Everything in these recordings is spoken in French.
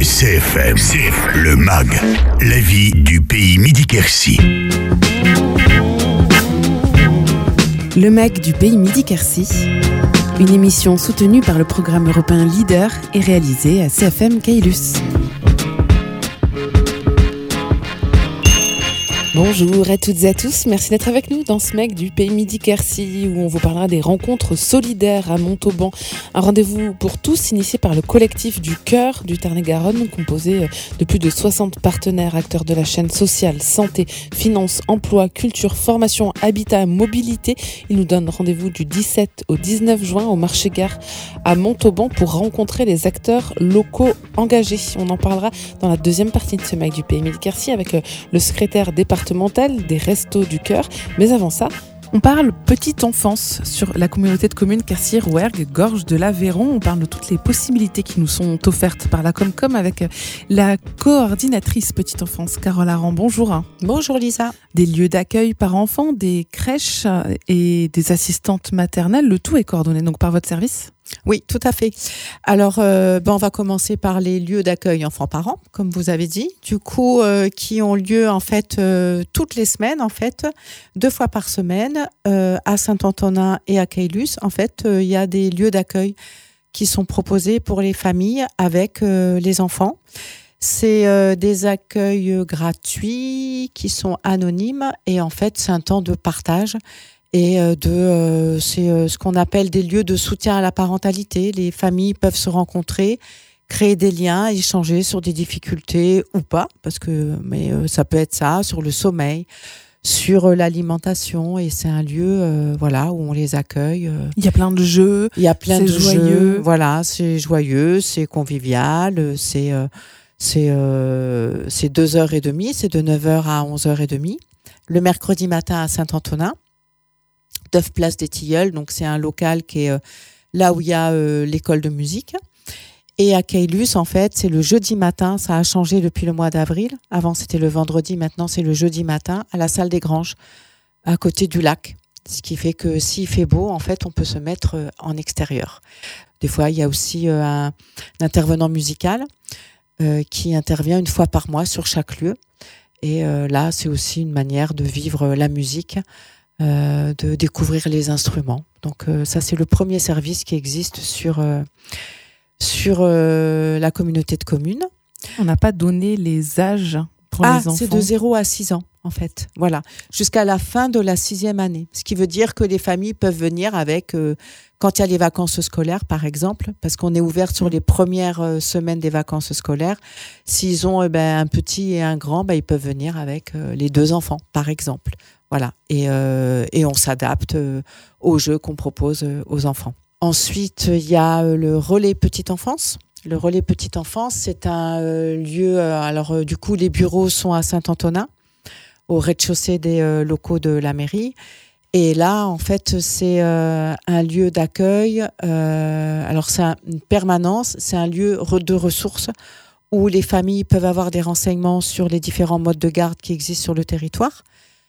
CFM, le MAG, la vie du pays Midi-Quercy. Le MAG du pays Midi-Quercy, une émission soutenue par le programme européen Leader et réalisée à CFM Caylus. Bonjour à toutes et à tous, merci d'être avec nous dans ce MAG du pays Midi-Quercy où on vous parlera des rencontres solidaires à Montauban. Un rendez-vous pour tous initié par le collectif du Cœur du Tarn-et-Garonne, composé de plus de 60 partenaires, acteurs de la chaîne sociale, santé, finances, emploi, culture, formation, habitat, mobilité. Ils nous donnent rendez-vous du 17 au 19 juin au marché-gare à Montauban pour rencontrer les acteurs locaux engagés. On en parlera dans la deuxième partie de ce MAG du pays Midi-Quercy avec le secrétaire départemental des Restos du Cœur. Mais avant ça, on parle petite enfance sur la communauté de communes Quercy-Rouergue, Gorge de l'Aveyron. On parle de toutes les possibilités qui nous sont offertes par la Comcom avec la coordinatrice petite enfance, Carole Aran. Bonjour. Bonjour Lisa. Des lieux d'accueil par enfants, des crèches et des assistantes maternelles. Le tout est coordonné donc par votre service ? Oui, tout à fait. Alors, on va commencer par les lieux d'accueil enfants-parents, comme vous avez dit, du coup, qui ont lieu en fait toutes les semaines, en fait, 2 fois par semaine, à Saint-Antonin et à Caylus. En fait, il y a des lieux d'accueil qui sont proposés pour les familles avec les enfants. C'est des accueils gratuits qui sont anonymes et en fait, c'est un temps de partage. Et c'est ce qu'on appelle des lieux de soutien à la parentalité. Les familles peuvent se rencontrer, créer des liens, échanger sur des difficultés ou pas, mais ça peut être ça, sur le sommeil, sur l'alimentation. Et c'est un lieu où on les accueille. Il y a plein de jeux. Il y a plein de joyeux. Jeux. Voilà, c'est joyeux, c'est convivial, c'est 2h30, c'est de 9h à 11h30. Le mercredi matin à Saint-Antonin. 9 place des Tilleuls, donc c'est un local qui est là où il y a l'école de musique. Et à Caylus, en fait, c'est le jeudi matin, ça a changé depuis le mois d'avril. Avant, c'était le vendredi, maintenant c'est le jeudi matin, à la salle des Granges, à côté du lac. Ce qui fait que s'il fait beau, en fait, on peut se mettre en extérieur. Des fois, il y a aussi un intervenant musical qui intervient 1 fois par mois sur chaque lieu. Et là, c'est aussi une manière de vivre la musique, de découvrir les instruments. Donc ça, c'est le premier service qui existe sur la communauté de communes. On n'a pas donné les âges pour les enfants. C'est de 0 à 6 ans, en fait. Voilà. Jusqu'à la fin de la 6e année. Ce qui veut dire que les familles peuvent venir avec, quand il y a les vacances scolaires, par exemple, parce qu'on est ouvert sur les premières semaines des vacances scolaires. S'ils ont un petit et un grand, ils peuvent venir avec les 2 enfants, par exemple. Voilà, et on s'adapte aux jeux qu'on propose aux enfants. Ensuite, il y a le relais petite enfance. Le relais petite enfance, c'est un lieu... du coup, les bureaux sont à Saint-Antonin, au rez-de-chaussée des locaux de la mairie. Et là, en fait, c'est un lieu d'accueil. C'est une permanence, c'est un lieu de ressources où les familles peuvent avoir des renseignements sur les différents modes de garde qui existent sur le territoire.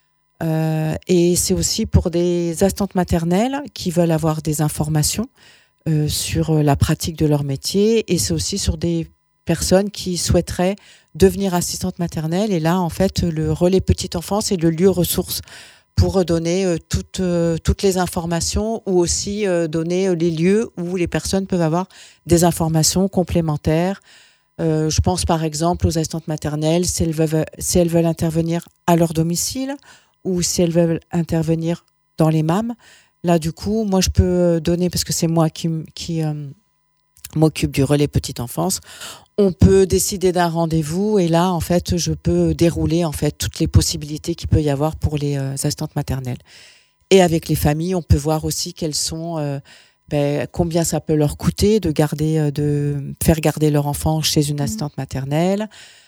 Et c'est aussi pour des assistantes maternelles qui veulent avoir des informations sur la pratique de leur métier, et c'est aussi sur des personnes qui souhaiteraient devenir assistantes maternelles. Et là, en fait, le relais petite enfance est le lieu ressource pour donner toutes les informations, ou aussi donner les lieux où les personnes peuvent avoir des informations complémentaires. Je pense par exemple aux assistantes maternelles, si elles veulent intervenir à leur domicile, ou si elles veulent intervenir dans les MAM. Là, du coup, moi, je peux donner, parce que c'est moi qui m'occupe du relais petite enfance, on peut décider d'un rendez-vous, et là, en fait, je peux dérouler en fait toutes les possibilités qu'il peut y avoir pour les assistantes maternelles. Et avec les familles, on peut voir aussi quelles sont, combien ça peut leur coûter de faire garder leur enfant chez une assistante maternelle.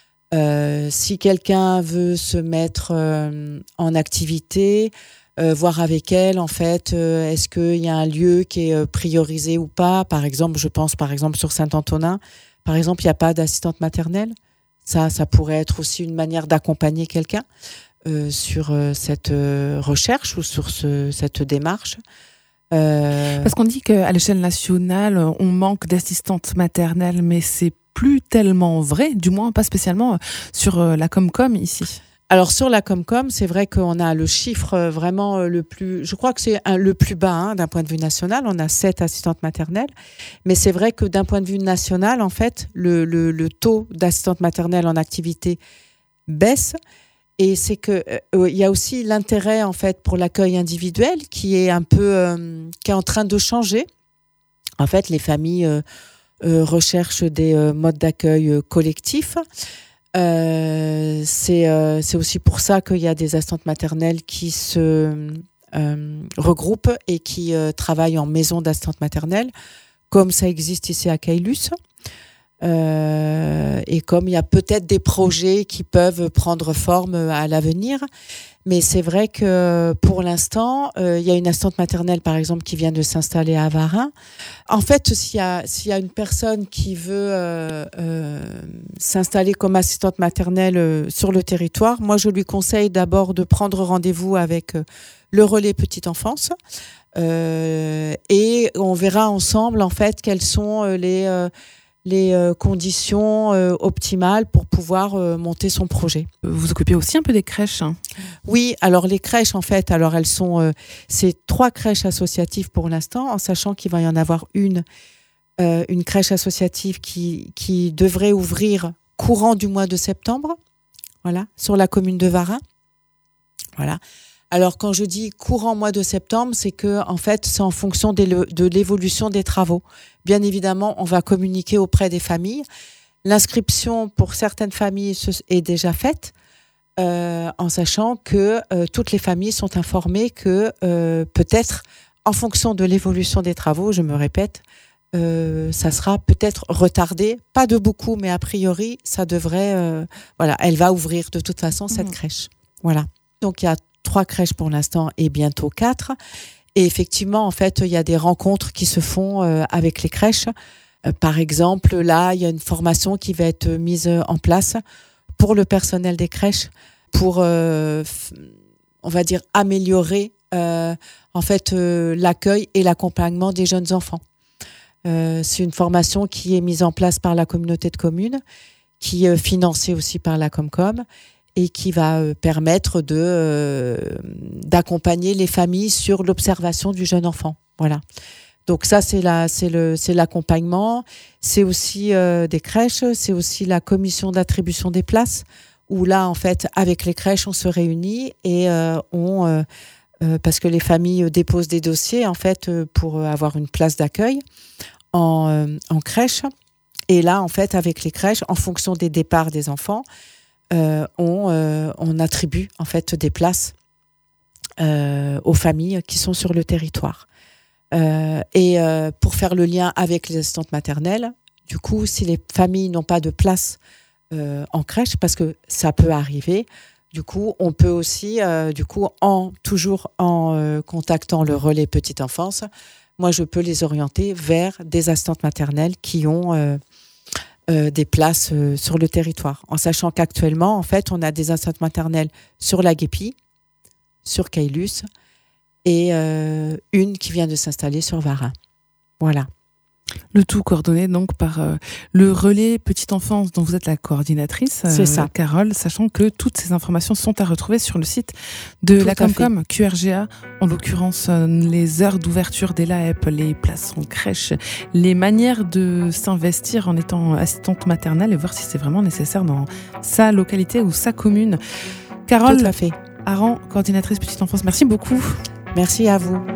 Si quelqu'un veut se mettre en activité, voir avec elle, en fait, est-ce qu'il y a un lieu qui est priorisé ou pas. Par exemple, je pense sur Saint-Antonin, par exemple, il n'y a pas d'assistante maternelle. Ça pourrait être aussi une manière d'accompagner quelqu'un sur cette recherche ou sur cette démarche. Parce qu'on dit qu'à l'échelle nationale, on manque d'assistantes maternelles, mais c'est plus tellement vrai, du moins pas spécialement sur la Comcom ici. Alors sur la Comcom, c'est vrai qu'on a le chiffre vraiment le plus, je crois que c'est le plus bas d'un point de vue national, on a 7 assistantes maternelles, mais c'est vrai que d'un point de vue national, en fait, le taux d'assistantes maternelles en activité baisse, et c'est que il y a aussi l'intérêt en fait pour l'accueil individuel qui est un peu qui est en train de changer. En fait, les familles recherchent des modes d'accueil collectifs. C'est aussi pour ça qu'il y a des assistantes maternelles qui se regroupent et qui travaillent en maison d'assistantes maternelles, comme ça existe ici à Caylus. Et comme il y a peut-être des projets qui peuvent prendre forme à l'avenir. Mais c'est vrai que pour l'instant, il y a une assistante maternelle, par exemple, qui vient de s'installer à Varennes. En fait, s'il y a une personne qui veut s'installer comme assistante maternelle sur le territoire, moi, je lui conseille d'abord de prendre rendez-vous avec le relais petite enfance. Et on verra ensemble, en fait, quelles sont les conditions optimales pour pouvoir monter son projet. Vous occupez aussi un peu des crèches, hein. Oui, alors les crèches, en fait, alors elles sont, c'est 3 crèches associatives pour l'instant, en sachant qu'il va y en avoir une crèche associative qui devrait ouvrir courant du mois de septembre, voilà, sur la commune de Varennes. Voilà. Alors quand je dis courant mois de septembre, c'est que en fait c'est en fonction de l'évolution des travaux. Bien évidemment, on va communiquer auprès des familles. L'inscription pour certaines familles est déjà faite, en sachant que toutes les familles sont informées que peut-être en fonction de l'évolution des travaux, je me répète, ça sera peut-être retardé, pas de beaucoup, mais a priori ça devrait, voilà, elle va ouvrir de toute façon cette crèche. Voilà. Donc il y a 3 crèches pour l'instant et bientôt 4. Et effectivement, en fait, il y a des rencontres qui se font avec les crèches. Par exemple, là, il y a une formation qui va être mise en place pour le personnel des crèches pour, on va dire, améliorer en fait l'accueil et l'accompagnement des jeunes enfants. C'est une formation qui est mise en place par la communauté de communes, qui est financée aussi par la Comcom, et qui va permettre d'accompagner les familles sur l'observation du jeune enfant. Voilà. Donc ça, c'est l'accompagnement. C'est aussi des crèches, c'est aussi la commission d'attribution des places, où là, en fait, avec les crèches, on se réunit et parce que les familles déposent des dossiers, en fait, pour avoir une place d'accueil en crèche. Et là, en fait, avec les crèches, en fonction des départs des enfants, on attribue en fait des places aux familles qui sont sur le territoire. Et pour faire le lien avec les assistantes maternelles, du coup, si les familles n'ont pas de place en crèche, parce que ça peut arriver, du coup, on peut aussi, toujours en contactant le relais petite enfance, moi, je peux les orienter vers des assistantes maternelles qui ont des places sur le territoire. En sachant qu'actuellement, en fait, on a des assistantes maternelles sur la Guépie, sur Caylus, et une qui vient de s'installer sur Varennes. Voilà. Le tout coordonné donc par le relais petite enfance dont vous êtes la coordinatrice, c'est ça. Carole, sachant que toutes ces informations sont à retrouver sur le site de la Comcom, QRGA, en l'occurrence les heures d'ouverture des LAEP, les places en crèche, les manières de s'investir en étant assistante maternelle et voir si c'est vraiment nécessaire dans sa localité ou sa commune. Carole Aran, coordinatrice petite enfance, merci beaucoup. Merci à vous.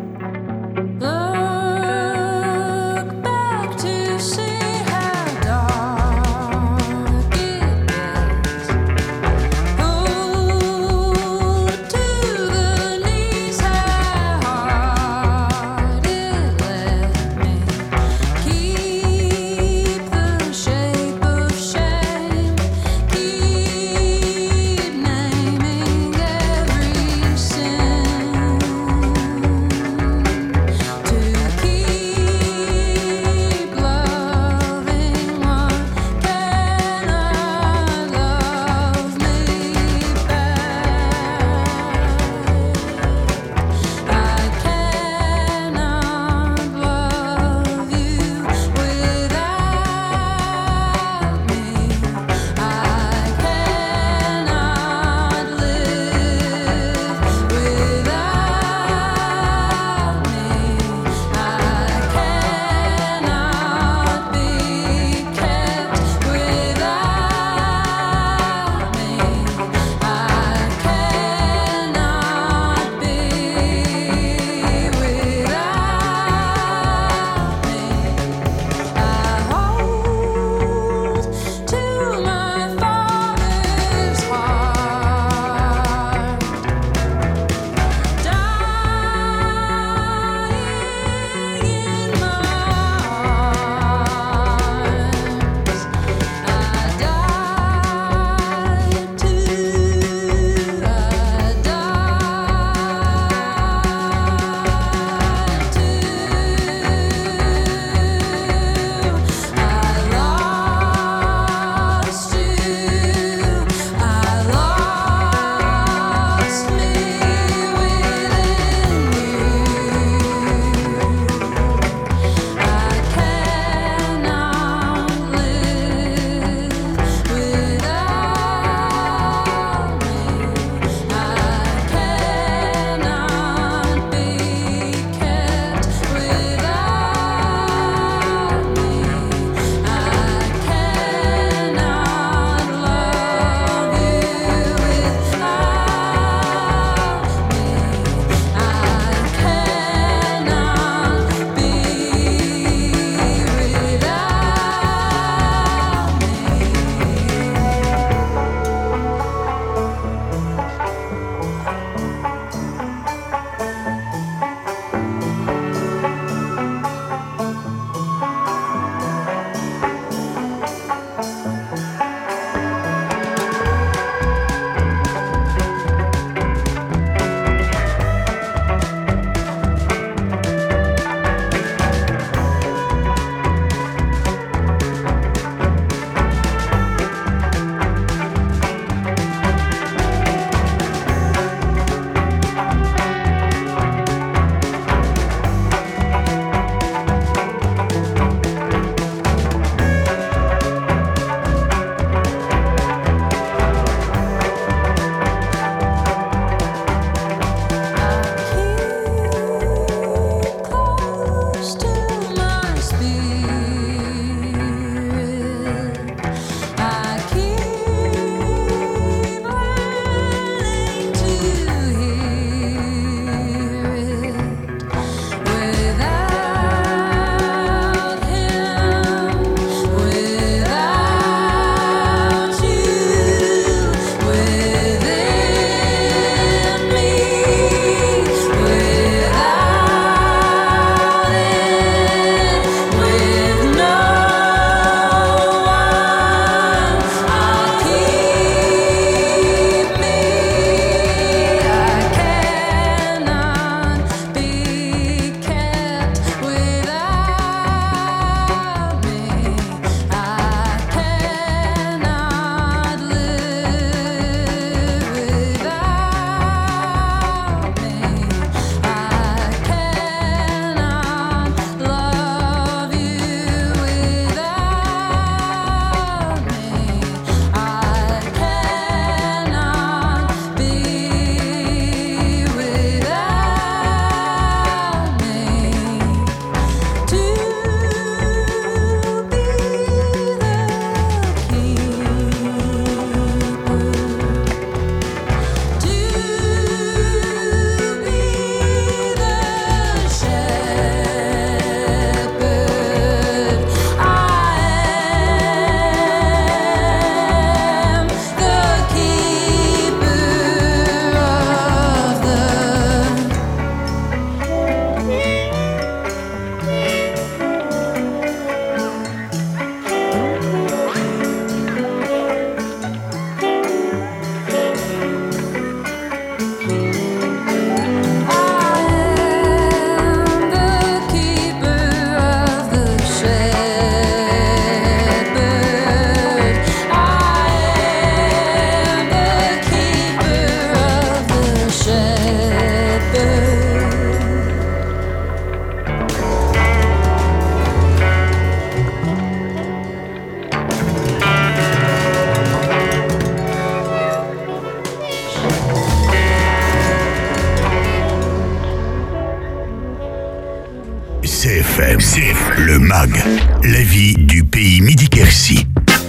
FM. C'est le MAG, la vie du pays Midi-Quercy.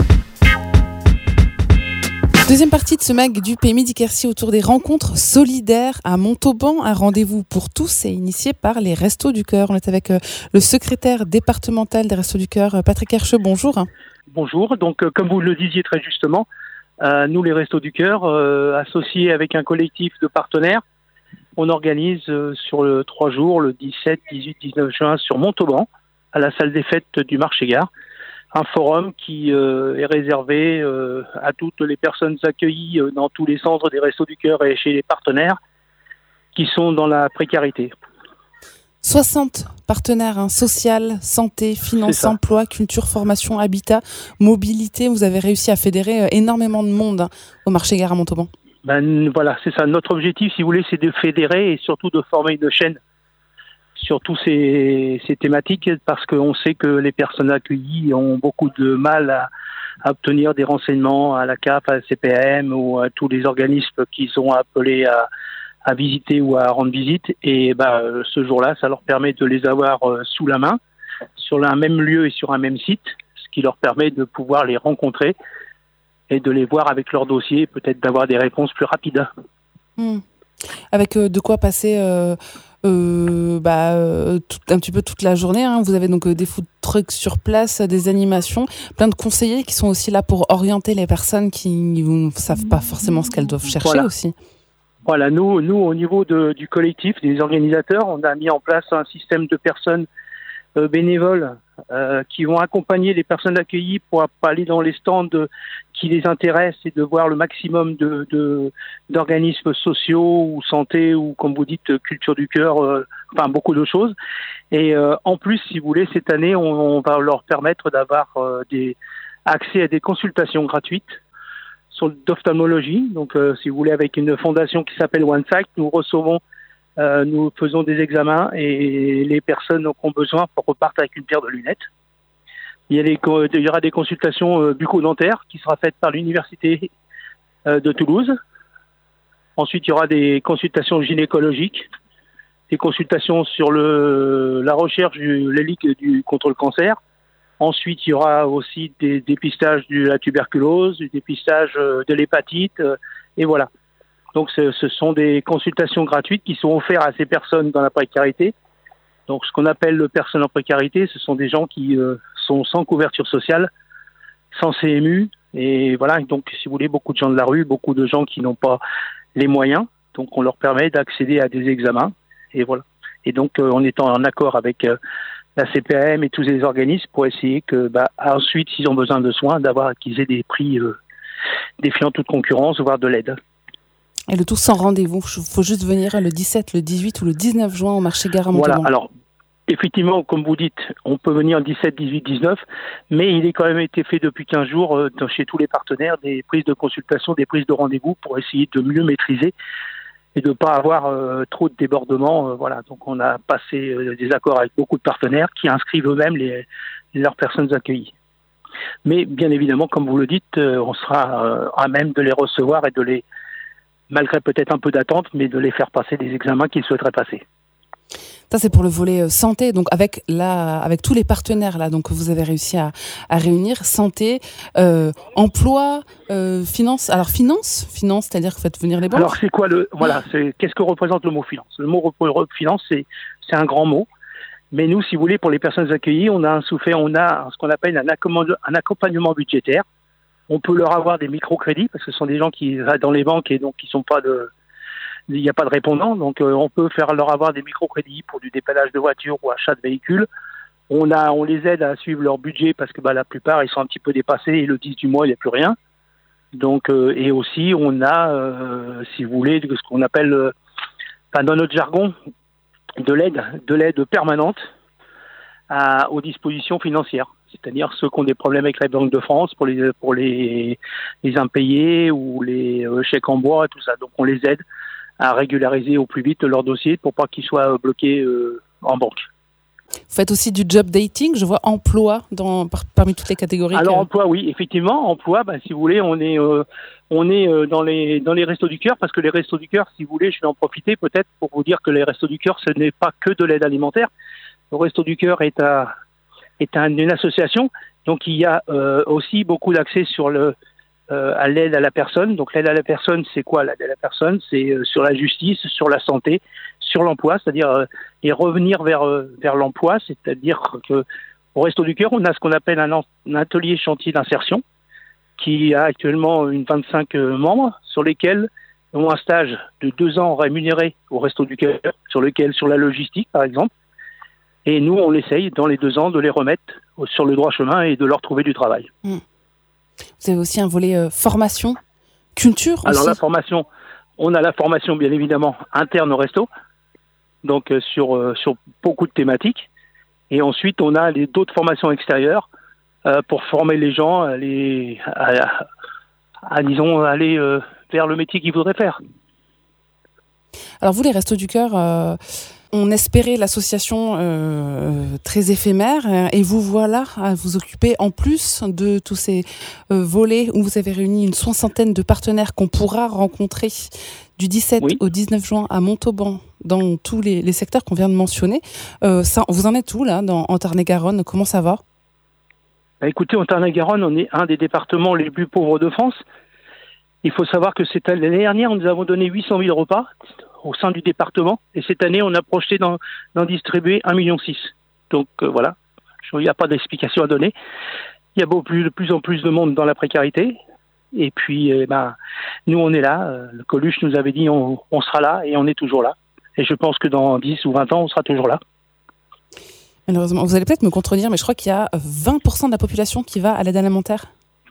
Deuxième partie de ce MAG du pays Midi-Quercy autour des rencontres solidaires à Montauban. Un rendez-vous pour tous et initié par les Restos du Cœur. On est avec le secrétaire départemental des Restos du Cœur, Patrick Hercheux. Bonjour. Bonjour. Donc, comme vous le disiez très justement, nous, les Restos du Cœur, associés avec un collectif de partenaires, on organise sur 3 jours, le 17, 18, 19 juin, sur Montauban, à la salle des fêtes du Marché-Gare, un forum qui est réservé à toutes les personnes accueillies dans tous les centres des Restos du Cœur et chez les partenaires qui sont dans la précarité. 60 partenaires, social, santé, finance, emploi, culture, formation, habitat, mobilité. Vous avez réussi à fédérer énormément de monde au Marché-Gare à Montauban. Voilà, c'est ça. Notre objectif, si vous voulez, c'est de fédérer et surtout de former une chaîne sur toutes ces thématiques, parce qu'on sait que les personnes accueillies ont beaucoup de mal à obtenir des renseignements à la CAF, à la CPAM ou à tous les organismes qu'ils ont appelés à visiter ou à rendre visite. Et ce jour-là, ça leur permet de les avoir sous la main, sur un même lieu et sur un même site, ce qui leur permet de pouvoir les rencontrer et de les voir avec leur dossier, peut-être d'avoir des réponses plus rapides. Avec de quoi passer un petit peu toute la journée. Vous avez donc des food trucks sur place, des animations, plein de conseillers qui sont aussi là pour orienter les personnes qui ne savent pas forcément ce qu'elles doivent chercher aussi. Voilà, nous au niveau du collectif, des organisateurs, on a mis en place un système de personnes bénévoles qui vont accompagner les personnes accueillies pour aller dans les stands qui les intéressent et de voir le maximum d'organismes sociaux ou santé ou, comme vous dites, culture du cœur, beaucoup de choses. Et en plus, si vous voulez, cette année, on va leur permettre d'avoir accès à des consultations gratuites sur l'ophtalmologie. Donc, si vous voulez, avec une fondation qui s'appelle OneSight, nous faisons des examens et les personnes qui ont besoin repartent avec une paire de lunettes. Il y aura des consultations bucco-dentaires qui sera faites par l'université de Toulouse. Ensuite, il y aura des consultations gynécologiques, des consultations sur la recherche contre le cancer. Ensuite, il y aura aussi des dépistages de la tuberculose, du dépistage de l'hépatite, et voilà. Donc, ce sont des consultations gratuites qui sont offertes à ces personnes dans la précarité. Donc, ce qu'on appelle personnes en précarité, ce sont des gens qui sont sans couverture sociale, sans CMU. Et voilà, donc, si vous voulez, beaucoup de gens de la rue, beaucoup de gens qui n'ont pas les moyens. Donc, on leur permet d'accéder à des examens. Et voilà. Et donc, on est en accord avec la CPAM et tous les organismes pour essayer que, ensuite, s'ils ont besoin de soins, qu'ils aient des prix défiant toute concurrence, voire de l'aide. Et le tout sans rendez-vous. Il faut juste venir le 17, le 18 ou le 19 juin au Marché-Gare à Montauban. Voilà, alors effectivement, comme vous dites, on peut venir le 17, 18, 19, mais il est quand même été fait depuis 15 jours chez tous les partenaires des prises de consultation, des prises de rendez-vous pour essayer de mieux maîtriser et de ne pas avoir trop de débordements. Voilà, donc on a passé des accords avec beaucoup de partenaires qui inscrivent eux-mêmes leurs personnes accueillies. Mais bien évidemment, comme vous le dites, on sera à même de les recevoir et de les, malgré peut-être un peu d'attente, mais de les faire passer des examens qu'ils souhaiteraient passer. Ça, c'est pour le volet santé. Donc, avec tous les partenaires là, donc, que vous avez réussi à réunir, santé, emploi, finance. Alors, finance, c'est-à-dire que vous faites venir les banques. Alors, c'est quoi qu'est-ce que représente le mot finance? Le mot finance, c'est un grand mot. Mais nous, si vous voulez, pour les personnes accueillies, on a ce qu'on appelle un accompagnement budgétaire. On peut leur avoir des microcrédits parce que ce sont des gens qui vont dans les banques et donc qui sont pas il n'y a pas de répondants. Donc on peut leur avoir des microcrédits pour du dépannage de voitures ou achat de véhicules. On les aide à suivre leur budget parce que la plupart ils sont un petit peu dépassés et le 10 du mois il n'y a plus rien. Donc et aussi on a si vous voulez ce qu'on appelle dans notre jargon de l'aide permanente aux dispositions financières. C'est-à-dire ceux qui ont des problèmes avec la Banque de France pour les impayés ou les chèques en bois et tout ça. Donc on les aide à régulariser au plus vite leur dossier pour pas qu'ils soient bloqués en banque. Vous faites aussi du job dating, je vois emploi parmi toutes les catégories. Alors emploi, oui, effectivement, emploi, si vous voulez, on est dans les Restos du Cœur, parce que les Restos du Cœur, si vous voulez, je vais en profiter peut-être pour vous dire que les Restos du Cœur, ce n'est pas que de l'aide alimentaire. Le Resto du Cœur est une association, donc il y a aussi beaucoup d'accès à l'aide à la personne. Donc l'aide à la personne, c'est quoi l'aide à la personne? C'est sur la justice, sur la santé, sur l'emploi, c'est-à-dire et revenir vers l'emploi, c'est-à-dire que au Resto du Cœur, on a ce qu'on appelle un atelier chantier d'insertion qui a actuellement 25 membres sur lesquels ont un stage de 2 ans rémunéré au Resto du Cœur, sur la logistique par exemple. Et nous, on essaye dans les 2 ans de les remettre sur le droit chemin et de leur trouver du travail. Vous avez aussi un volet formation, culture aussi. Alors la formation, on a la formation bien évidemment interne au resto, donc sur beaucoup de thématiques. Et ensuite, on a d'autres formations extérieures pour former les gens à aller vers le métier qu'ils voudraient faire. Alors vous, les Restos du Cœur, on espérait l'association très éphémère et vous voilà à vous occuper en plus de tous ces volets où vous avez réuni une 60aine de partenaires qu'on pourra rencontrer du 17 au 19 juin à Montauban dans tous les secteurs qu'on vient de mentionner. Vous en êtes où là en Tarn-et-Garonne? Comment ça va? Écoutez, en Tarn-et-Garonne, on est un des départements les plus pauvres de France. Il faut savoir que l'année dernière, nous avons donné 800 000 repas au sein du département. Et cette année, on a projeté d'en distribuer 1,6 million. Donc voilà, il n'y a pas d'explication à donner. Il y a de plus en plus de monde dans la précarité. Et puis, nous, on est là. Le Coluche nous avait dit on sera là et on est toujours là. Et je pense que dans 10 ou 20 ans, on sera toujours là. Malheureusement, vous allez peut-être me contredire, mais je crois qu'il y a 20% de la population qui va à l'aide alimentaire.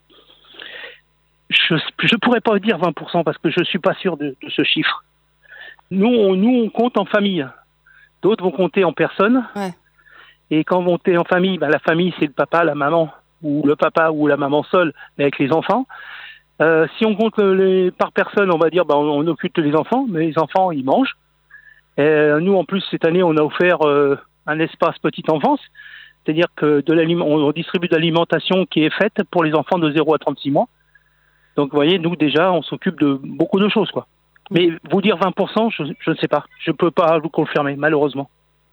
Je ne pourrais pas dire 20% parce que je ne suis pas sûr de ce chiffre. Nous, on compte en famille. D'autres vont compter en personnes. Ouais. Et quand on compte en famille, la famille, c'est le papa, la maman, ou le papa ou la maman seule, avec les enfants. Si on compte par personne, on va dire on occupe les enfants, mais les enfants, ils mangent. Nous, en plus, cette année, on a offert un espace petite enfance, c'est-à-dire que on distribue de l'alimentation qui est faite pour les enfants de 0 à 36 mois. Donc, vous voyez, nous, déjà, on s'occupe de beaucoup de choses, quoi. Mais vous dire 20%, je ne sais pas. Je ne peux pas vous confirmer, malheureusement.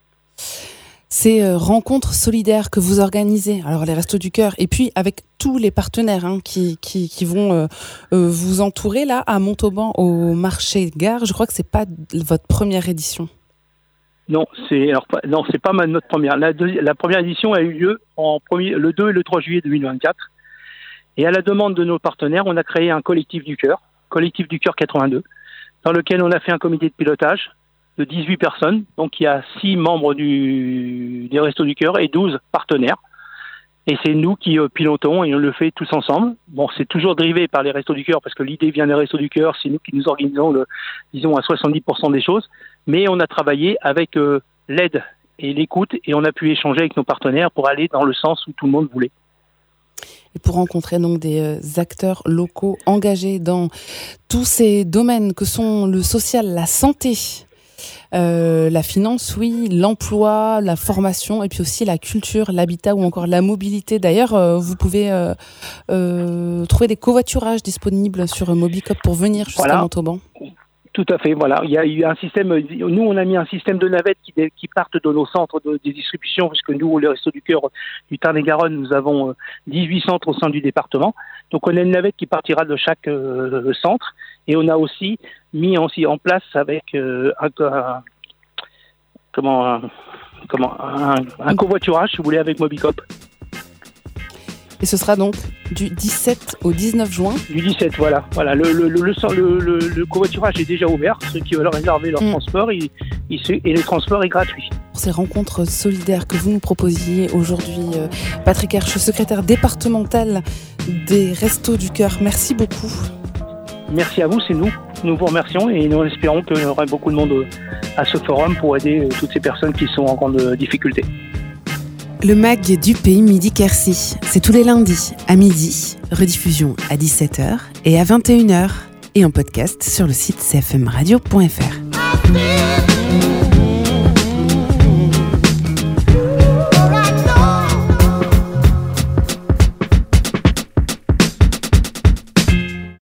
Ces rencontres solidaires que vous organisez, alors les Restos du Cœur, et puis avec tous les partenaires qui vont vous entourer là à Montauban au marché gare, je crois que c'est pas votre première édition. Non, c'est pas notre première. La première édition a eu lieu le 2 et le 3 juillet 2024. Et à la demande de nos partenaires, on a créé un collectif du cœur 82, dans lequel on a fait un comité de pilotage de 18 personnes. Donc il y a 6 membres des Restos du Cœur et 12 partenaires. Et c'est nous qui pilotons et on le fait tous ensemble. Bon, c'est toujours drivé par les Restos du Cœur parce que l'idée vient des Restos du Cœur. C'est nous qui nous organisons, à 70% des choses. Mais on a travaillé avec l'aide et l'écoute et on a pu échanger avec nos partenaires pour aller dans le sens où tout le monde voulait. Et pour rencontrer donc des acteurs locaux engagés dans tous ces domaines que sont le social, la santé, la finance, oui, l'emploi, la formation et puis aussi la culture, l'habitat ou encore la mobilité. D'ailleurs, vous pouvez trouver des covoiturages disponibles sur Mobicop pour venir jusqu'à Montauban. Tout à fait, voilà. Il y a eu un système, nous on a mis un système de navettes qui partent de nos centres de distribution, puisque nous, les Restos du Cœur du Tarn-et-Garonne, nous avons 18 centres au sein du département. Donc on a une navette qui partira de chaque centre, et on a aussi mis en place avec un covoiturage, si vous voulez, avec Mobicop. Et ce sera donc du 17 au 19 juin. Du 17, voilà. Le covoiturage est déjà ouvert. Ceux qui veulent réserver leur transport, et le transport est gratuit. Pour ces rencontres solidaires que vous nous proposiez aujourd'hui, Patrick Hersch, secrétaire départemental des Restos du Cœur, merci beaucoup. Merci à vous, c'est nous. Nous vous remercions et nous espérons qu'il y aura beaucoup de monde à ce forum pour aider toutes ces personnes qui sont en grande difficulté. Le MAG du Pays Midi-Quercy, c'est tous les lundis à midi, rediffusion à 17h et à 21h et en podcast sur le site cfmradio.fr.